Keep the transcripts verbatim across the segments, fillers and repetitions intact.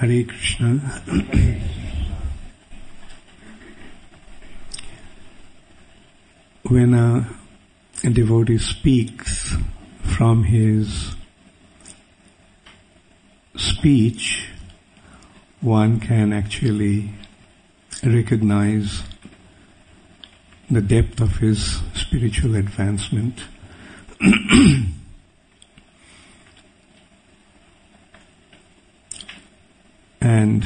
Hare Krishna. When a, a devotee speaks, from his speech, one can actually recognize the depth of his spiritual advancement. And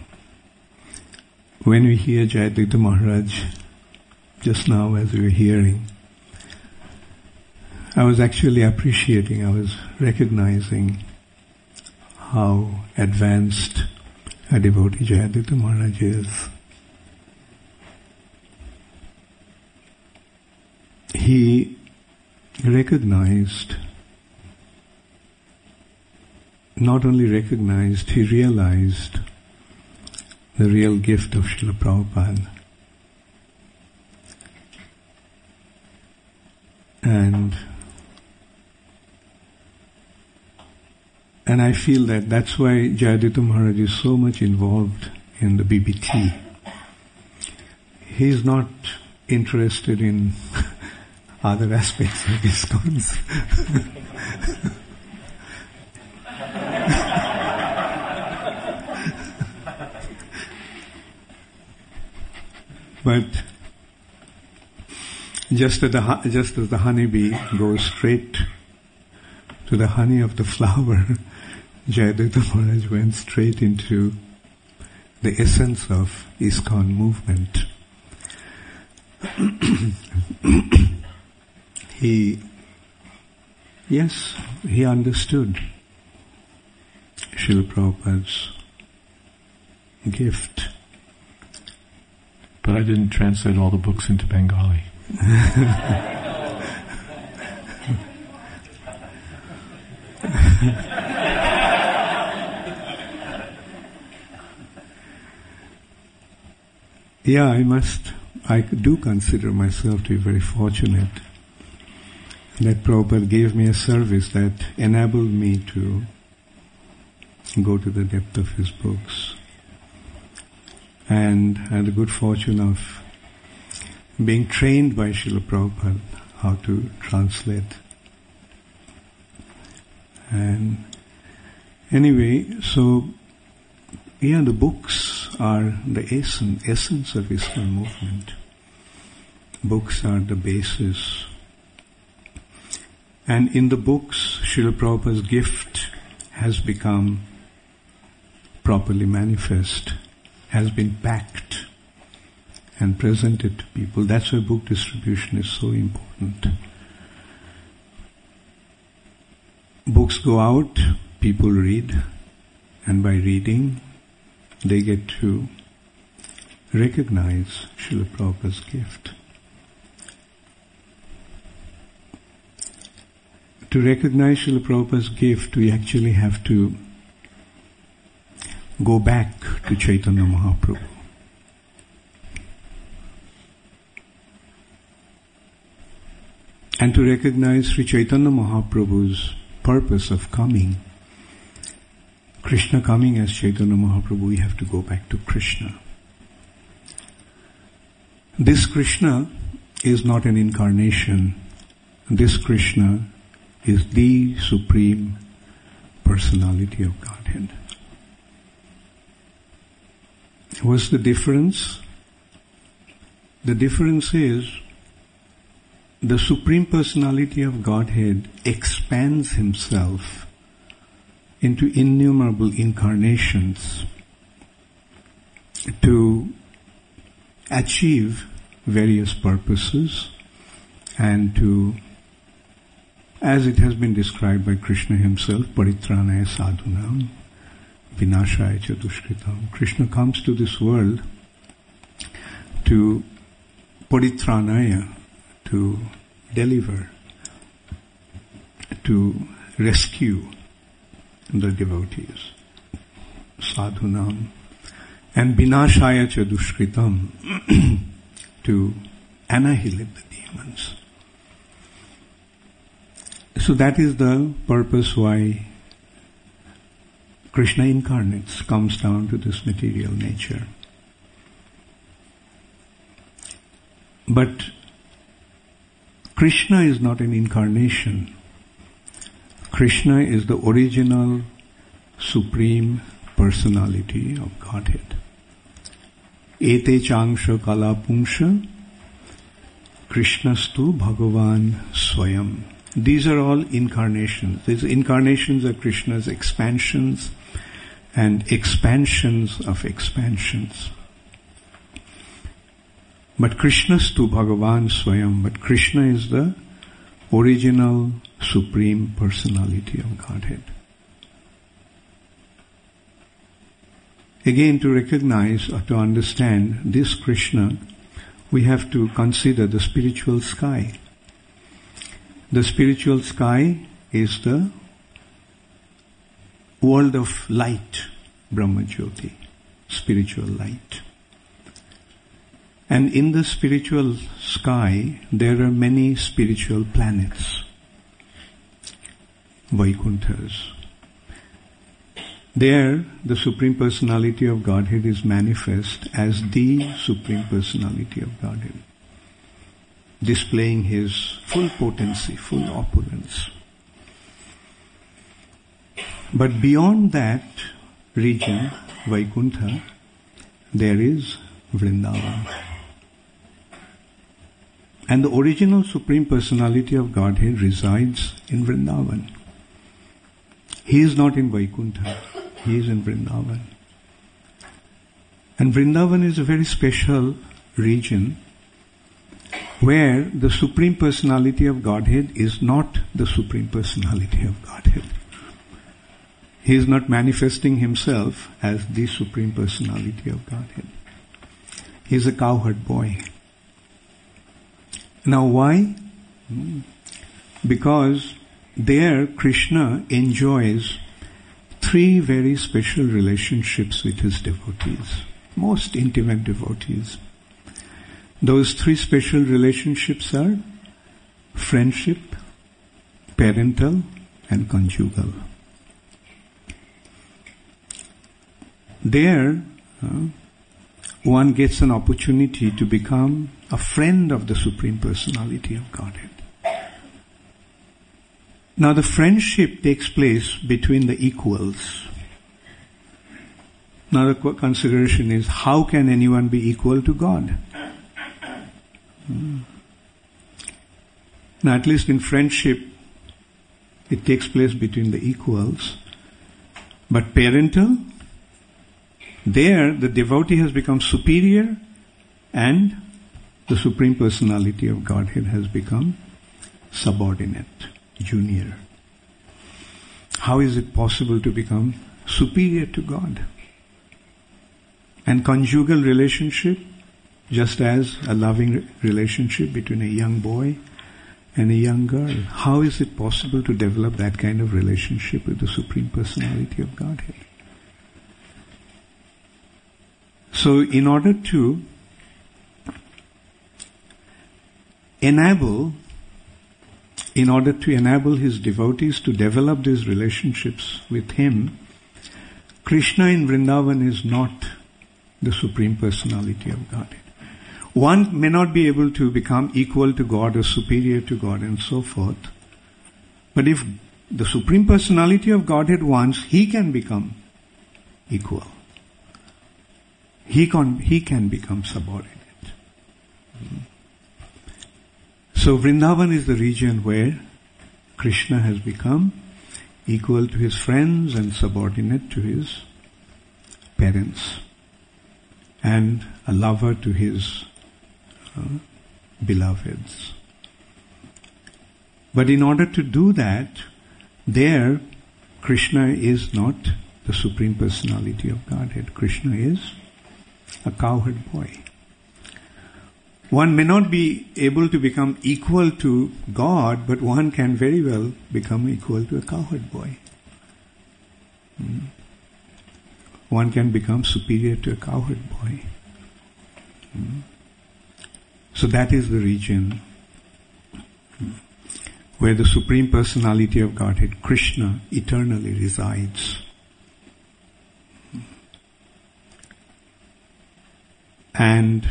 when we hear Jayadvaita Maharaj, just now as we were hearing, I was actually appreciating, I was recognizing how advanced a devotee Jayadvaita Maharaj is. He recognized, not only recognized, he realized the real gift of Srila Prabhupada. And and I feel that that's why Jayadvaita Maharaj is so much involved in the B B T. He is not interested in other aspects of ISKCON's. But just as the just as the honeybee goes straight to the honey of the flower, Jayadvaita Maharaj went straight into the essence of ISKCON movement. He, yes, he understood Srila Prabhupada's gift. But I didn't translate all the books into Bengali. Yeah, I must, I do consider myself to be very fortunate that Prabhupada gave me a service that enabled me to go to the depth of his books. And I had the good fortune of being trained by Srila Prabhupada how to translate. And anyway, so yeah, the books are the essence, essence of ISKCON movement. Books are the basis. And in the books, Srila Prabhupada's gift has become properly manifest, has been packed and presented to people. That's why book distribution is so important. Books go out, people read, and by reading, they get to recognize Srila Prabhupada's gift. To recognize Srila Prabhupada's gift, we actually have to go back to Chaitanya Mahaprabhu. And to recognize Sri Chaitanya Mahaprabhu's purpose of coming, Krishna coming as Chaitanya Mahaprabhu, we have to go back to Krishna. This Krishna is not an incarnation. This Krishna is the Supreme Personality of Godhead. What's the difference? The difference is the Supreme Personality of Godhead expands himself into innumerable incarnations to achieve various purposes and to, as it has been described by Krishna himself, paritranaya sadhunam, vinashaya cha dushkritam. Krishna comes to this world to paritranaya, to deliver, to rescue the devotees, sadhunam, and vinashaya cha dushkritam, to annihilate the demons. So that is the purpose why Krishna incarnates, comes down to this material nature. But Krishna is not an incarnation. Krishna is the original Supreme Personality of Godhead. Ete changsha kala pungsha Krishnastu Bhagavan Swayam. These are all incarnations. These incarnations are Krishna's expansions and expansions of expansions. But Krishnastu Bhagavan Swayam. But Krishna is the original Supreme Personality of Godhead. Again, to recognize or to understand this Krishna, we have to consider the spiritual sky. The spiritual sky is the world of light, Brahma Jyoti, spiritual light. And in the spiritual sky, there are many spiritual planets, Vaikunthas. There, the Supreme Personality of Godhead is manifest as the Supreme Personality of Godhead, displaying His full potency, full opulence. But beyond that region, Vaikuntha, there is Vrindavan. And the original Supreme Personality of Godhead resides in Vrindavan. He is not in Vaikuntha. He is in Vrindavan. And Vrindavan is a very special region where the Supreme Personality of Godhead is not the Supreme Personality of Godhead. He is not manifesting himself as the Supreme Personality of Godhead. He is a cowherd boy. Now why? Because there Krishna enjoys three very special relationships with his devotees, most intimate devotees. Those three special relationships are friendship, parental, and conjugal. There, uh, one gets an opportunity to become a friend of the Supreme Personality of Godhead. Now the friendship takes place between the equals. Now the consideration is, how can anyone be equal to God? Hmm. Now at least in friendship, it takes place between the equals. But parental, there the devotee has become superior and the Supreme Personality of Godhead has become subordinate, junior. How is it possible to become superior to God? And conjugal relationship, just as a loving relationship between a young boy and a young girl. How is it possible to develop that kind of relationship with the Supreme Personality of Godhead? So in order to enable In order to enable his devotees to develop these relationships with him, Krishna in Vrindavan is not the Supreme Personality of Godhead. One may not be able to become equal to God or superior to God and so forth. But if the Supreme Personality of Godhead wants, he can become equal. He can, he can become subordinate. So Vrindavan is the region where Krishna has become equal to his friends and subordinate to his parents, and a lover to his uh, beloveds. But in order to do that, there Krishna is not the Supreme Personality of Godhead. Krishna is a cowherd boy. One may not be able to become equal to God, but one can very well become equal to a cowherd boy. Hmm. One can become superior to a cowherd boy. Hmm. So that is the region hmm, where the Supreme Personality of Godhead, Krishna, eternally resides. And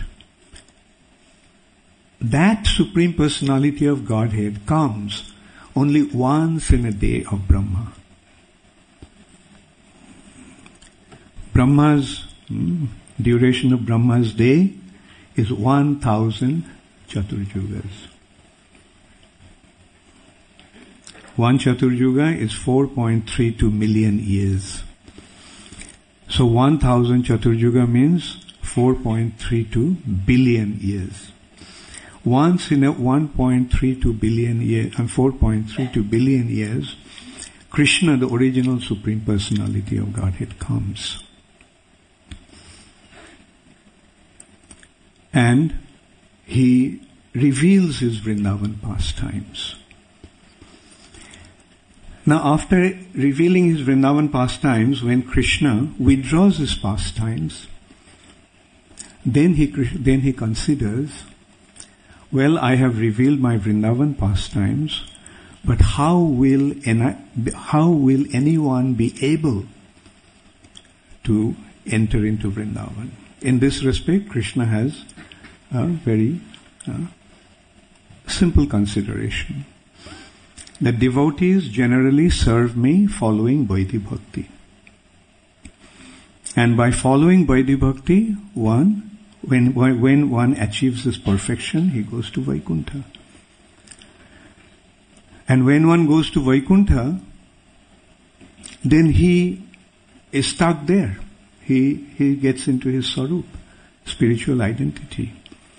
that Supreme Personality of Godhead comes only once in a day of Brahma. Brahma's hmm, duration of Brahma's day is one thousand Chaturjugas. One Chaturjuga is four point three two million years. So one thousand Chaturjuga means four point three two billion years. Once in a one point three two billion years and four point three two billion years, Krishna, the original Supreme Personality of Godhead, comes. And he reveals his Vrindavan pastimes. Now, after revealing his Vrindavan pastimes, when Krishna withdraws his pastimes, then he then he considers, well, I have revealed my Vrindavan pastimes, but how will how will anyone be able to enter into Vrindavan? In this respect, Krishna has a very uh, simple consideration. The devotees generally serve me following Vaidhi Bhakti. And by following Vaidhi Bhakti, one, when, when one achieves this perfection, he goes to Vaikuntha. And when one goes to Vaikuntha, then he is stuck there. He, he gets into his Swarup, spiritual identity.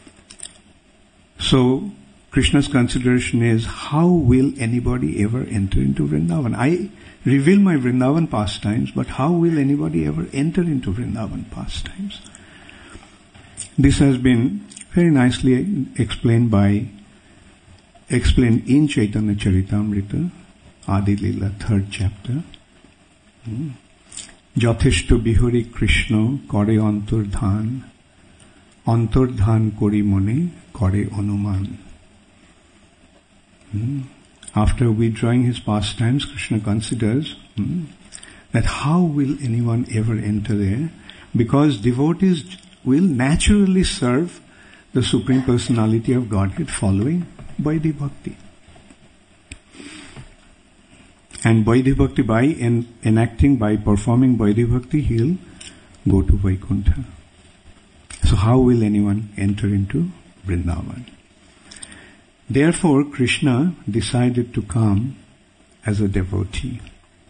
So, Krishna's consideration is, how will anybody ever enter into Vrindavan? I reveal my Vrindavan pastimes, but how will anybody ever enter into Vrindavan pastimes? This has been very nicely explained by, explained in Chaitanya Charitamrita, Adi Lila, third chapter. Jotheshto bihari Krishna kore antardhan, antardhan kori mone kore anuman. Hmm. After withdrawing his pastimes, Krishna considers hmm, that how will anyone ever enter there? Because devotees will naturally serve the Supreme Personality of Godhead following Vaidhi Bhakti. And Vaidhi Bhakti, by en- enacting, by performing Vaidhi Bhakti, he'll go to Vaikuntha. So how will anyone enter into Vrindavan? Therefore, Krishna decided to come as a devotee.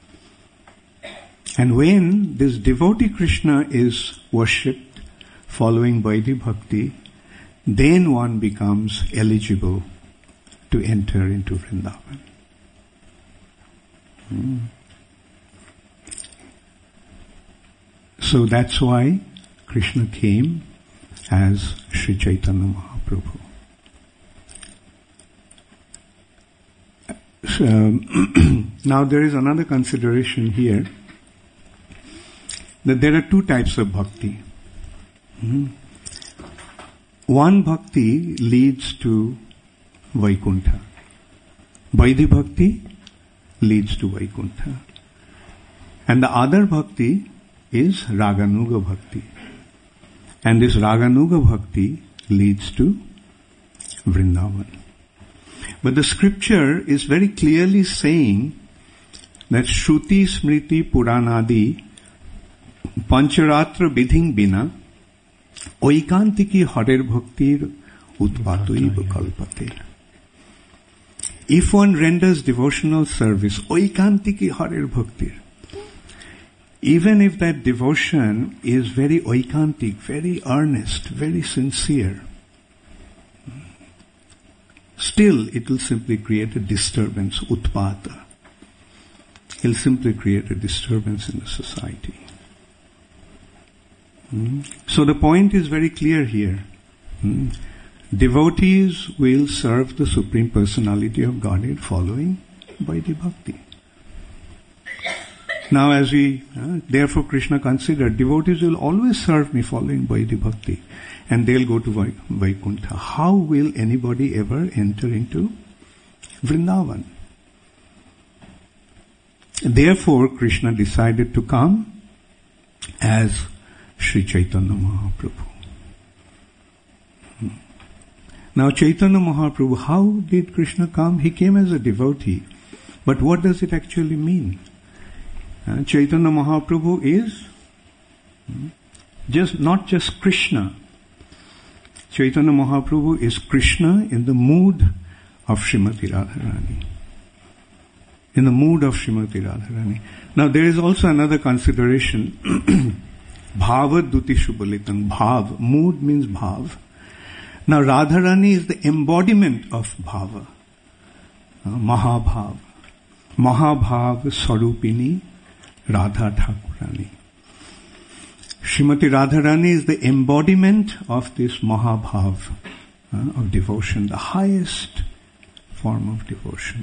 And when this devotee Krishna is worshipped following Vaidhi Bhakti, then one becomes eligible to enter into Vrindavan. Hmm. So that's why Krishna came as Sri Chaitanya Mahaprabhu. So, now there is another consideration here, that there are two types of bhakti. Hmm. One bhakti leads to Vaikuntha. Vaidhi Bhakti leads to Vaikuntha. And the other bhakti is Raganuga Bhakti. And this Raganuga Bhakti leads to Vrindavan. But the scripture is very clearly saying that Shruti, Smriti, Puranadi, Pancharatra Vidhing Bina, Oikantiki Harer Bhaktir Utpatoi Kalpate. If one renders devotional service, Oikantiki Harer Bhaktir, even if that devotion is very oikantik, very earnest, very sincere, still it will simply create a disturbance, utpata. It will simply create a disturbance in the society. Hmm? So the point is very clear here. Hmm? Devotees will serve the Supreme Personality of Godhead following Vaidhi Bhakti. Now as we, uh, therefore Krishna considered, devotees will always serve me following Vaidhi Bhakti, and they'll go to Vai- Vaikuntha. How will anybody ever enter into Vrindavan? Therefore Krishna decided to come as Sri Chaitanya Mahaprabhu. Now Chaitanya Mahaprabhu, how did Krishna come? He came as a devotee. But what does it actually mean? Uh, Chaitanya Mahaprabhu is hmm, just not just Krishna. Chaitanya Mahaprabhu is Krishna in the mood of Srimati Radharani. In the mood of Srimati Radharani. Now there is also another consideration. Bhava Duti Shubhalitam. Bhav. Mood means bhav. Now Radharani is the embodiment of bhava. Uh, Mahabhav. Mahabhav Sarupini Radha Thakurani. Srimati Radharani is the embodiment of this Mahabhav uh, of devotion, the highest form of devotion.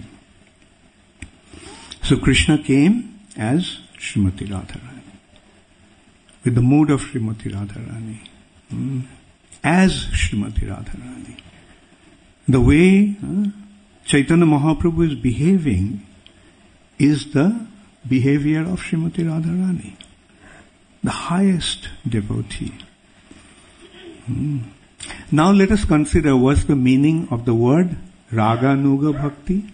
So Krishna came as Srimati Radharani, with the mood of Srimati Radharani, mm, as Srimati Radharani. The way uh, Chaitanya Mahaprabhu is behaving is the behavior of Srimati Radharani, the highest devotee. Mm. Now let us consider what's the meaning of the word Raga Nuga Bhakti.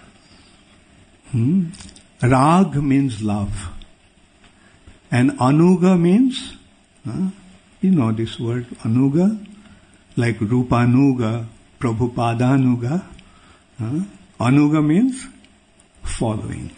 Hmm? Rag means love. And Anuga means, uh, you know this word, Anuga, like Rupanuga, Prabhupadanuga. Uh, Anuga means following.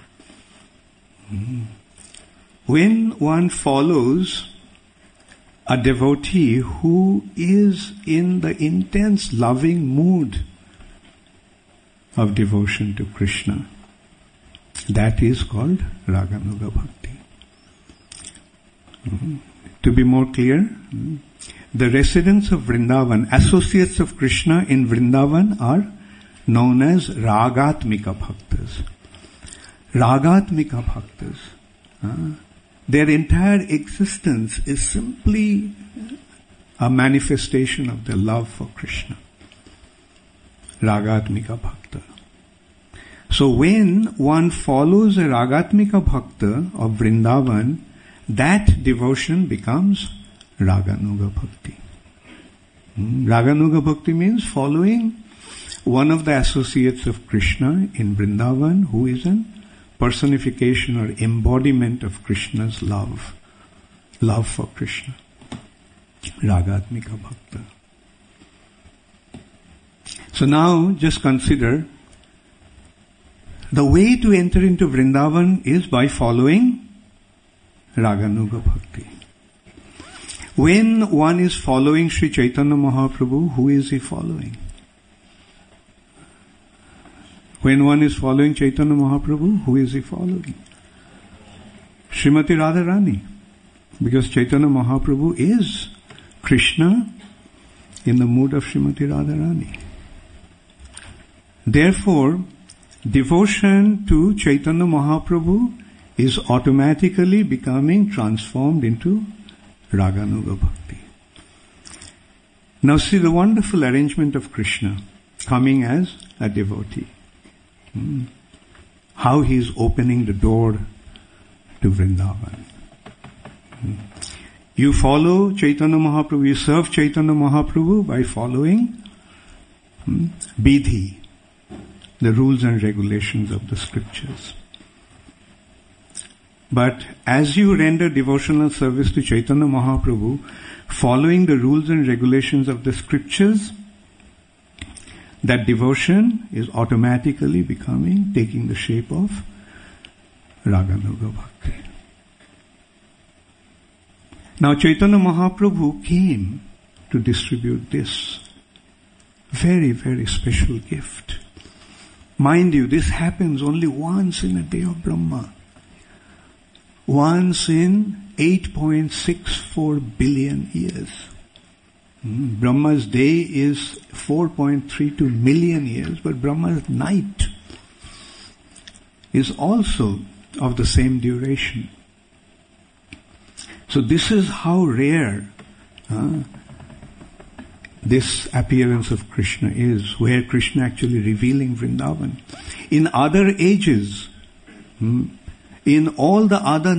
Hmm. When one follows a devotee who is in the intense loving mood of devotion to Krishna, that is called Raganuga Bhakti. Mm-hmm. To be more clear, mm, the residents of Vrindavan, associates of Krishna in Vrindavan, are known as Ragatmika Bhaktas. Ragatmika Bhaktas. Uh, their entire existence is simply a manifestation of their love for Krishna. Ragatmika Bhakta. So when one follows a Ragatmika Bhakta of Vrindavan, that devotion becomes Raganuga Bhakti. Hmm? Raganuga Bhakti means following one of the associates of Krishna in Vrindavan who is an personification or embodiment of Krishna's love. Love for Krishna. Ragatmika Bhakta. So now just consider the way to enter into Vrindavan is by following Raganuga Bhakti. When one is following Sri Chaitanya Mahaprabhu, who is he following? When one is following Chaitanya Mahaprabhu, who is he following? Srimati Radharani. Because Chaitanya Mahaprabhu is Krishna in the mood of Srimati Radharani. Therefore, devotion to Chaitanya Mahaprabhu is automatically becoming transformed into Raganuga Bhakti. Now see the wonderful arrangement of Krishna coming as a devotee. Hmm. How he is opening the door to Vrindavan. Hmm. You follow Chaitanya Mahaprabhu, you serve Chaitanya Mahaprabhu by following hmm, Bidhi, the rules and regulations of the scriptures. But as you render devotional service to Chaitanya Mahaprabhu, following the rules and regulations of the scriptures, that devotion is automatically becoming, taking the shape of Raganuga Bhakti. Now Chaitanya Mahaprabhu came to distribute this very, very special gift. Mind you, this happens only once in a day of Brahma. Once in eight point six four billion years. Hmm. Brahma's day is four point three two million years, but Brahma's night is also of the same duration. So this is how rare uh, this appearance of Krishna is, where Krishna actually revealing Vrindavan. In other ages, hmm, in all the other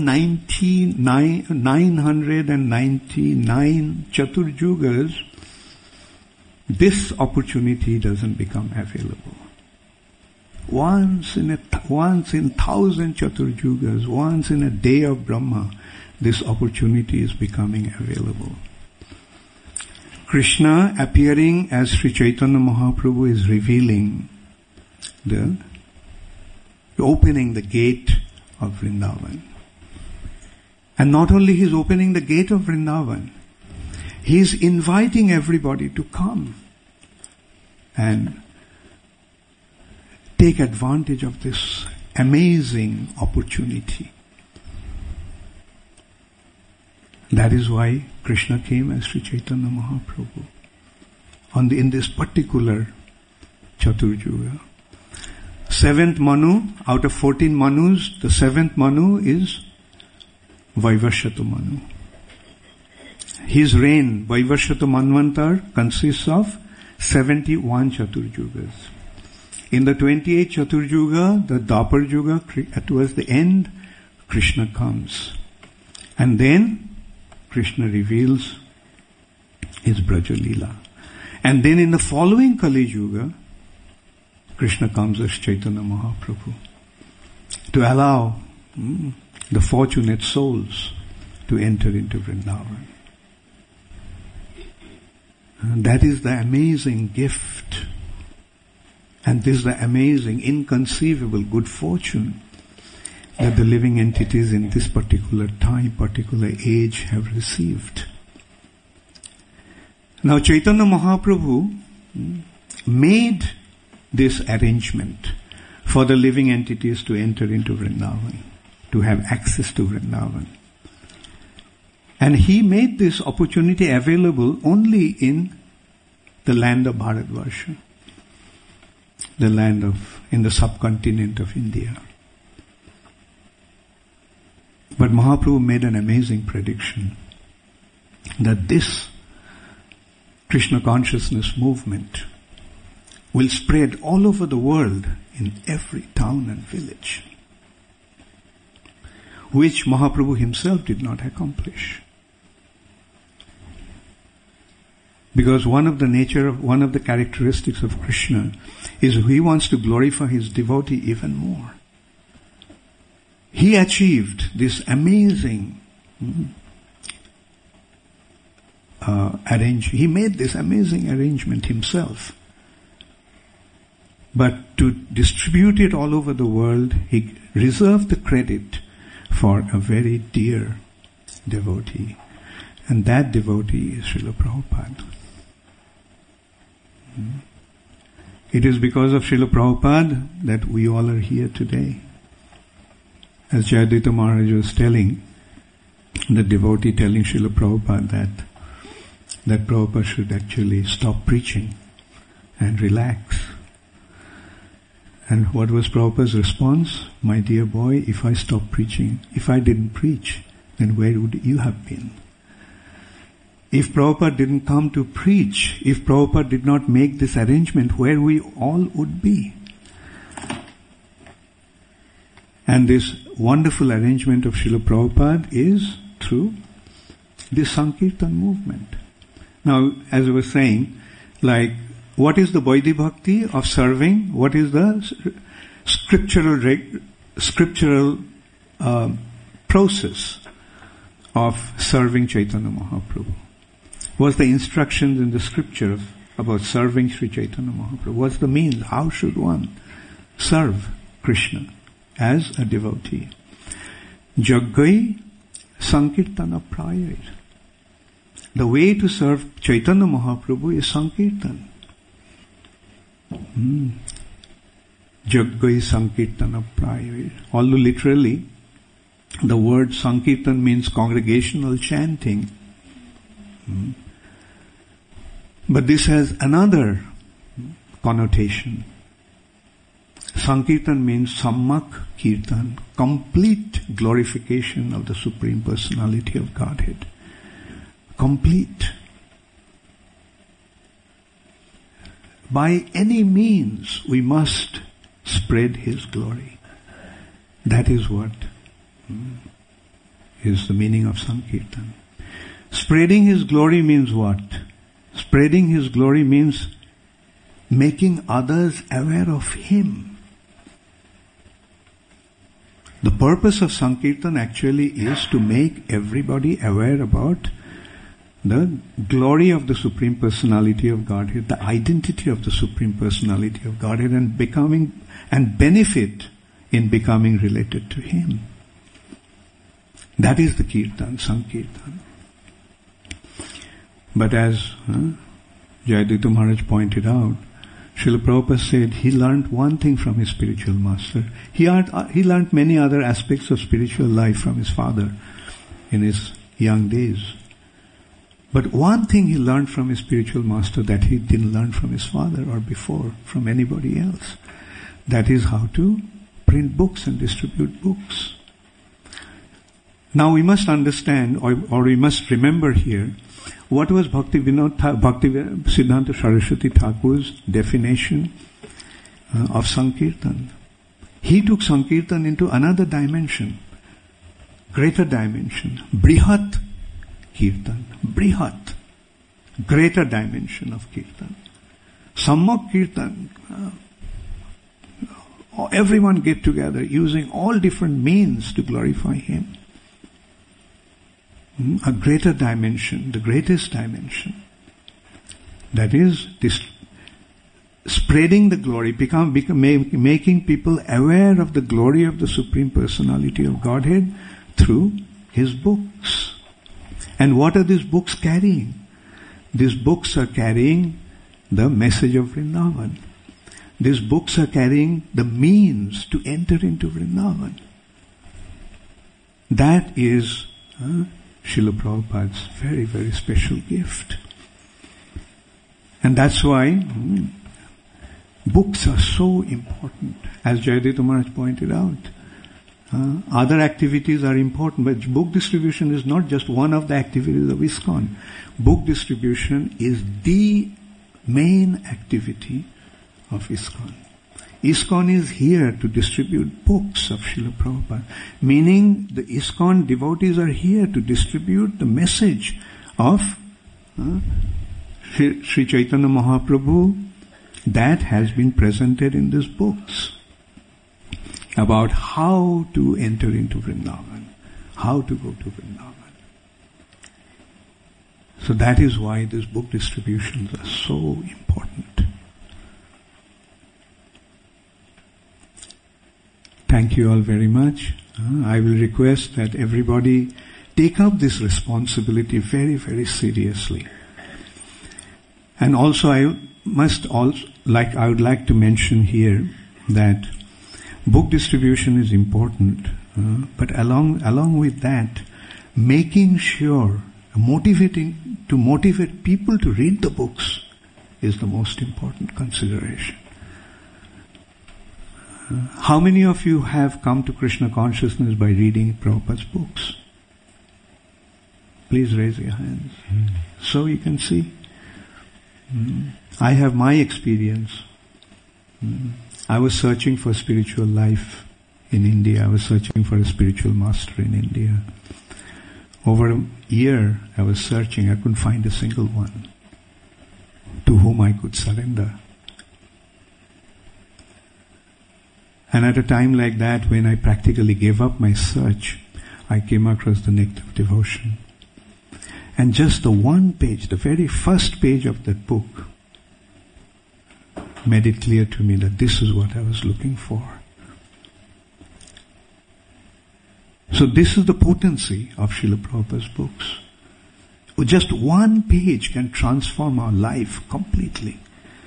ninety-nine, nine hundred ninety-nine Chaturjugas, this opportunity doesn't become available. Once in a th- once in thousand Chaturjugas, once in a day of Brahma, this opportunity is becoming available. Krishna appearing as Sri Chaitanya Mahaprabhu is revealing the opening the gate of Vrindavan. And not only he's opening the gate of Vrindavan, he's inviting everybody to come and take advantage of this amazing opportunity. That is why Krishna came as Sri Chaitanya Mahaprabhu on the, in this particular Chaturjuga. Seventh Manu, out of fourteen Manus, the seventh Manu is Vaivashata Manu. His reign, Vaivashata Manvantar, consists of seventy-one Chaturjugas. In the twenty-eighth Chaturjuga, the Dwapar Yuga, towards the end, Krishna comes. And then Krishna reveals his Braja Leela. And then in the following Kali Yuga, Krishna comes as Chaitanya Mahaprabhu to allow mm, the fortunate souls to enter into Vrindavan. And that is the amazing gift. And this is the amazing, inconceivable good fortune that the living entities in this particular time, particular age have received. Now Chaitanya Mahaprabhu made this arrangement for the living entities to enter into Vrindavan, to have access to Vrindavan. And he made this opportunity available only in the land of Bharatvarsha, the land of, in the subcontinent of India. But Mahaprabhu made an amazing prediction that this Krishna consciousness movement will spread all over the world in every town and village, which Mahaprabhu himself did not accomplish. Because one of the nature of, one of the characteristics of Krishna is he wants to glorify his devotee even more. He achieved this amazing uh, arrange. He made this amazing arrangement himself. But to distribute it all over the world, he reserved the credit for a very dear devotee. And that devotee is Srila Prabhupada. It is because of Srila Prabhupada that we all are here today. As Jayadvaita Maharaj was telling, the devotee telling Srila Prabhupada that, that Prabhupada should actually stop preaching and relax. And what was Prabhupada's response? My dear boy, if I stopped preaching, if I didn't preach, then where would you have been? If Prabhupada didn't come to preach, if Prabhupada did not make this arrangement, where we all would be? And this wonderful arrangement of Srila Prabhupada is through this Sankirtan movement. Now, as I was saying, like, what is the Vaidhi Bhakti of serving? What is the scriptural scriptural uh, process of serving Chaitanya Mahaprabhu? What's the instructions in the scripture of, about serving Sri Chaitanya Mahaprabhu? What's the means? How should one serve Krishna as a devotee? Jaggai Sankirtana Prayir. The way to serve Chaitanya Mahaprabhu is Sankirtan. Hmm. Jaggai Sankirtana Prayir. Although literally the word Sankirtan means congregational chanting. Hmm. But this has another connotation. Sankirtan means Sammak Kirtan, complete glorification of the Supreme Personality of Godhead. Complete. By any means we must spread His glory. That is what hmm, is the meaning of Sankirtan. Spreading His glory means what? Spreading His glory means making others aware of Him. The purpose of Sankirtan actually is to make everybody aware about the glory of the Supreme Personality of Godhead, the identity of the Supreme Personality of Godhead, and becoming and benefit in becoming related to Him. That is the Kirtan, Sankirtan. But as uh, Jayadvaita Maharaj pointed out, Srila Prabhupada said he learned one thing from his spiritual master. He, learned, uh, he learned many other aspects of spiritual life from his father in his young days. But one thing he learned from his spiritual master that he didn't learn from his father or before from anybody else. That is how to print books and distribute books. Now we must understand, or, or we must remember here, what was Bhakti Vinod Tha- Bhakti Siddhanta Saraswati Thakur's definition uh, of Sankirtan. He took Sankirtan into another dimension, greater dimension, Brihat Kirtan, Brihat, greater dimension of Kirtan. Sammak Kirtan, uh, everyone get together using all different means to glorify Him. A greater dimension, the greatest dimension. That is this spreading the glory, become, become make, making people aware of the glory of the Supreme Personality of Godhead through His books. And what are these books carrying? These books are carrying the message of Vrindavan. These books are carrying the means to enter into Vrindavan. That is uh, Srila Prabhupada's very, very special gift. And that's why hmm, books are so important. As Jayadvaita Maharaj pointed out, uh, other activities are important, but book distribution is not just one of the activities of ISKCON. Book distribution is the main activity of ISKCON. ISKCON is here to distribute books of Srila Prabhupada, meaning the ISKCON devotees are here to distribute the message of uh, Sri, Sri Chaitanya Mahaprabhu that has been presented in these books about how to enter into Vrindavan, how to go to Vrindavan. So that is why these book distributions are so important. Thank you all very much. Uh, I will request that everybody take up this responsibility very, very seriously. And also I must also, like, I would like to mention here that book distribution is important, uh, but along, along with that, making sure, motivating, to motivate people to read the books is the most important consideration. How many of you have come to Krishna consciousness by reading Prabhupada's books? Please raise your hands. Mm. So you can see. Mm. I have my experience. Mm. I was searching for spiritual life in India. I was searching for a spiritual master in India. Over a year I was searching. I couldn't find a single one to whom I could surrender. And at a time like that, when I practically gave up my search, I came across the Nectar of Devotion. And just the one page, the very first page of that book, made it clear to me that this is what I was looking for. So this is the potency of Srila Prabhupada's books. Just one page can transform our life completely.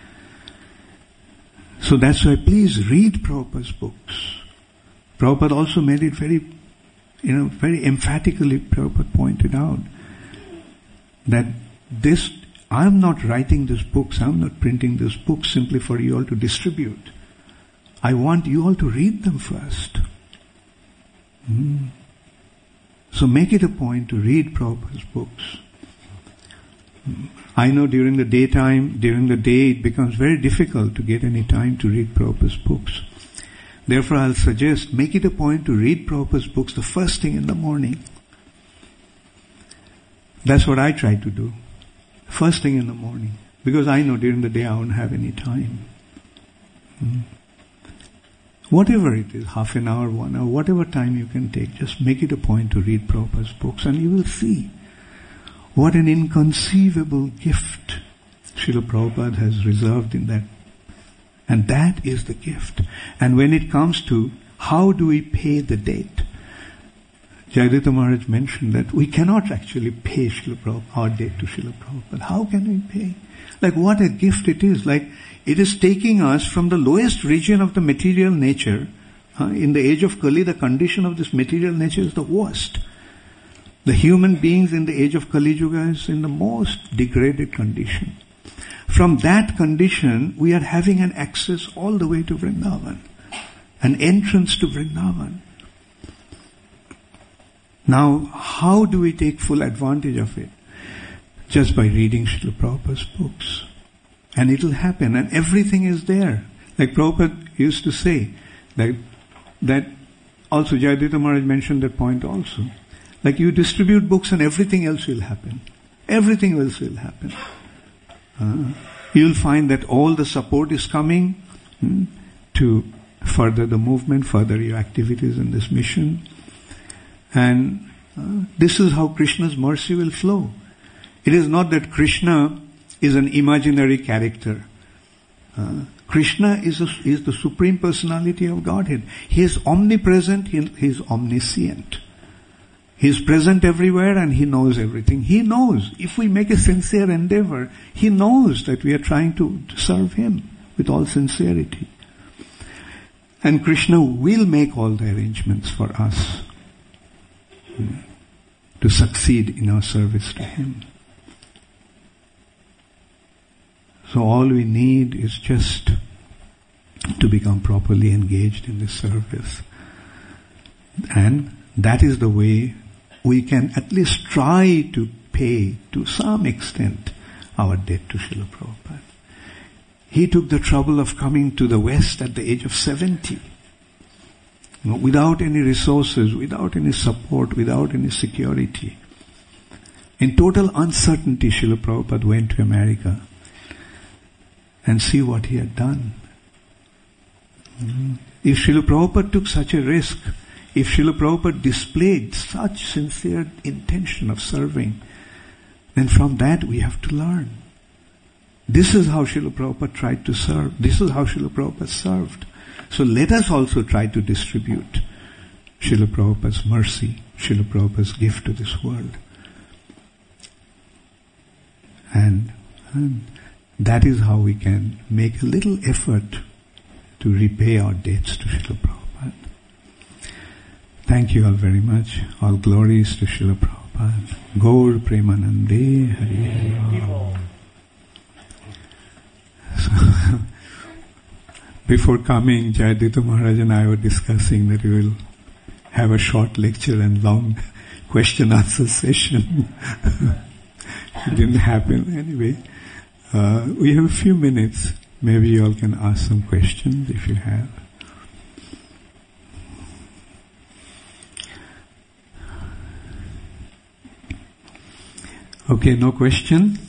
So that's why please read Prabhupada's books. Prabhupada also made it very, you know, very emphatically, Prabhupada pointed out that this, I'm not writing these books, I'm not printing these books simply for you all to distribute. I want you all to read them first. Mm. So make it a point to read Prabhupada's books. Mm. I know during the daytime, during the day, it becomes very difficult to get any time to read Prabhupada's books. Therefore, I'll suggest, make it a point to read Prabhupada's books the first thing in the morning. That's what I try to do. first thing in the morning. Because I know during the day I won't have any time. Hmm. Whatever it is, half an hour, one hour, whatever time you can take, just make it a point to read Prabhupada's books, and you will see what an inconceivable gift Srila Prabhupada has reserved in that. And that is the gift. And when it comes to how do we pay the debt, Jayadvaita Maharaj mentioned that we cannot actually pay Srila Prabhupada, our debt to Srila Prabhupada. How can we pay? Like what a gift it is. Like it is taking us from the lowest region of the material nature. Uh, in the age of Kali, the condition of this material nature is the worst. The human beings in the age of Kali Yuga is in the most degraded condition. From that condition, we are having an access all the way to Vrindavan. An entrance to Vrindavan. Now, how do we take full advantage of it? Just by reading Srila Prabhupada's books. And it will happen, and everything is there. Like Prabhupada used to say, that, that also Jayadvaita Maharaj mentioned that point also. Like you distribute books and everything else will happen. Everything else will happen. Uh, you'll find that all the support is coming hmm, to further the movement, further your activities in this mission. And uh, this is how Krishna's mercy will flow. It is not that Krishna is an imaginary character. Uh, Krishna is, a, is the Supreme Personality of Godhead. He is omnipresent, he, he is omniscient. He is present everywhere and He knows everything. He knows. If we make a sincere endeavor, He knows that we are trying to serve Him with all sincerity. And Krishna will make all the arrangements for us hmm, to succeed in our service to Him. So all we need is just to become properly engaged in this service. And that is the way we can at least try to pay to some extent our debt to Srila Prabhupada. He took the trouble of coming to the West at the age of seventy. You know, without any resources, without any support, without any security. In total uncertainty, Srila Prabhupada went to America. And see what he had done. Mm-hmm. If Srila Prabhupada took such a risk, if Srila Prabhupada displayed such sincere intention of serving, then from that we have to learn. This is how Srila Prabhupada tried to serve. This is how Srila Prabhupada served. So let us also try to distribute Srila Prabhupada's mercy, Srila Prabhupada's gift to this world. And, and that is how we can make a little effort to repay our debts to Srila Prabhupada. Thank you all very much. All glories to Srila Prabhupada. Gaur Premanande Hari Hari. So, before coming, Jayadvaita Maharaj and I were discussing that we will have a short lecture and long question answer session. It didn't happen anyway. Uh, we have a few minutes. Maybe you all can ask some questions if you have. Okay, no question?